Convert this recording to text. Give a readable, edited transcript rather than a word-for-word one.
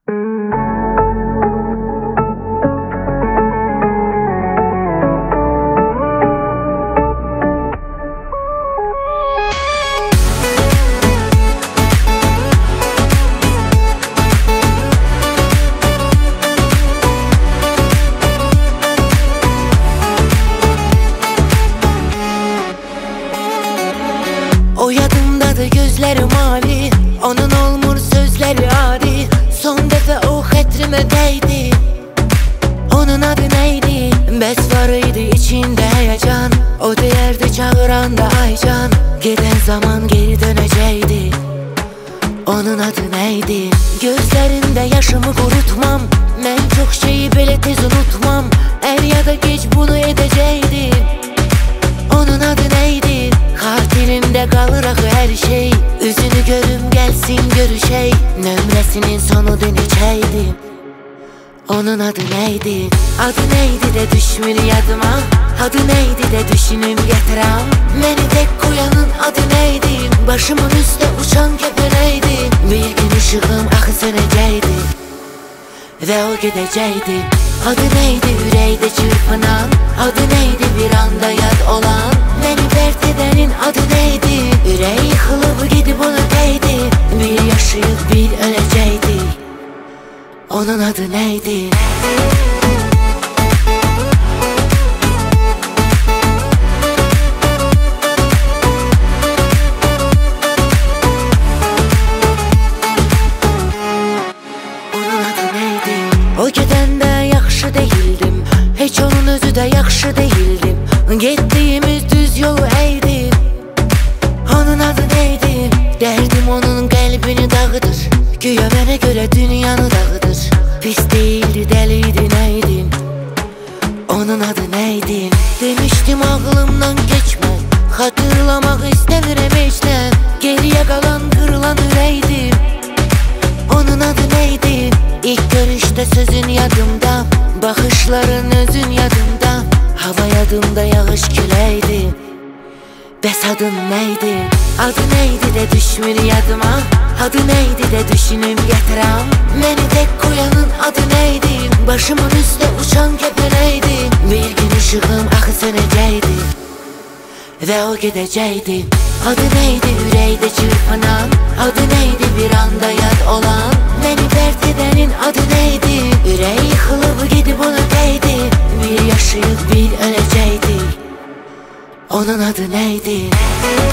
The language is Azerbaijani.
O yadımdadır gözleri mavi, onun olmur sözleri adi. Son defa o xətrimə dəydi, onun adı neydi? Bəs var idi içində həyəcan, o deyərdi çağıranda aycan. Gedən zaman geri dönəcəkdi, onun adı neydi? Gözlərində yaşımı qurutmam, mən çox şeyi belə tez unutmam. Er ya da geç bunu edəcəkdim, onun adı neydi? Xatirimdə qalır axı hər şey, üzünü görüm gəlsin görüşək. Nömrəsinin sonu dönəcəkdi, onun adı neydi? Adı neydi də düşmür yadıma, adı neydi də düşünüm gətirəm. Məni tək qoyanın adı neydi? Başımın üstə uçan kəpənəkdi. Bir gün ışığım axı sönəcəkdi və o gedəcəkdi. Adı neydi ürəkdə çırpınan, adı neydi bir anda yad olan? Məni dərd edənin adı neydi? Ürək yıxılıb gedib ona dəydi. Bir yaşayıb bir öləcəkdi, onun adı neydi? O gedəndə yaxşı deyildim, heç onun özü də yaxşı deyildim. Getdiyimiz düz yolu əydim, onun adı neydi? Dərdim onun qəlbini dağıdır, güya mənə görə dünyanı dağıdır. Pis deyildi, dəliydi, neydim? Onun adı neydi? Demişdim ağlımdan keçmə, xatırlamaq istəmirəm heç nə. Geriyə qalan qırılan ürəkdim, onun adı neydi? İlk görüşte sözün yadımda, baxışların özün yadımda. Hava yadımda, yağış küləkdi. Bəs adın neydi? Adı neydi də düşmür yadıma, adı neydi də düşünüm gətirəm. Məni tək qoyanın adı neydi? Başımın üstə uçan kəpənəkdi. Bir gün ışığım axı sönəcəkdi və o gedəcəkdi. Adı neydi ürəkdə çırpınan, adı neydi bir anda yad olan? Məni dərd edənin adı neydi? Ürək yıxılıb gedib ona dəydi. Bir yaşayıb bir öləcəkdi, onun adı neydi?